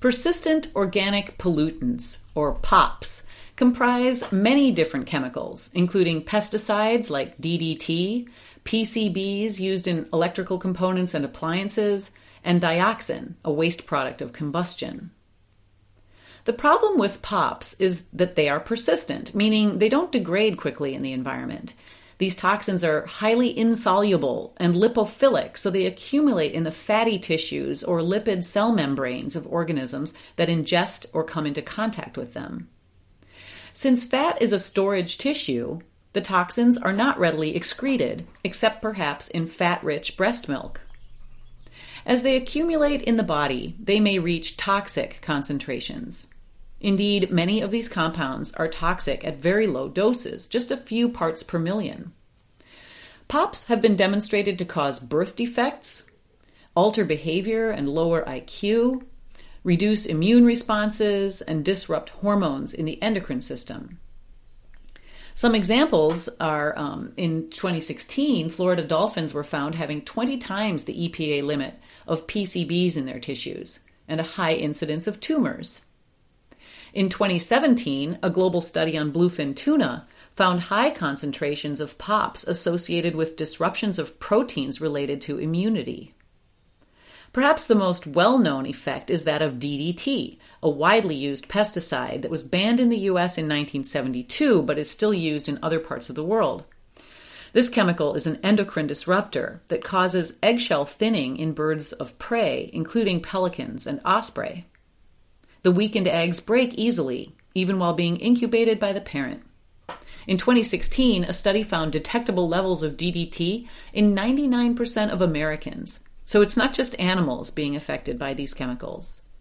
Persistent organic pollutants, or POPs, comprise many different chemicals, including pesticides like DDT, PCBs used in electrical components and appliances, and dioxin, a waste product of combustion. The problem with POPs is that they are persistent, meaning they don't degrade quickly in the environment. These toxins are highly insoluble and lipophilic, so they accumulate in the fatty tissues or lipid cell membranes of organisms that ingest or come into contact with them. Since fat is a storage tissue, the toxins are not readily excreted, except perhaps in fat-rich breast milk. As they accumulate in the body, they may reach toxic concentrations. Indeed, many of these compounds are toxic at very low doses, just a few parts per million. POPs have been demonstrated to cause birth defects, alter behavior and lower IQ, reduce immune responses, and disrupt hormones in the endocrine system. Some examples are, in 2016, Florida dolphins were found having 20 times the EPA limit of PCBs in their tissues and a high incidence of tumors. In 2017, a global study on bluefin tuna found high concentrations of POPs associated with disruptions of proteins related to immunity. Perhaps the most well-known effect is that of DDT, a widely used pesticide that was banned in the U.S. in 1972 but is still used in other parts of the world. This chemical is an endocrine disruptor that causes eggshell thinning in birds of prey, including pelicans and osprey. The weakened eggs break easily, even while being incubated by the parent. In 2016, a study found detectable levels of DDT in 99% of Americans. So it's not just animals being affected by these chemicals.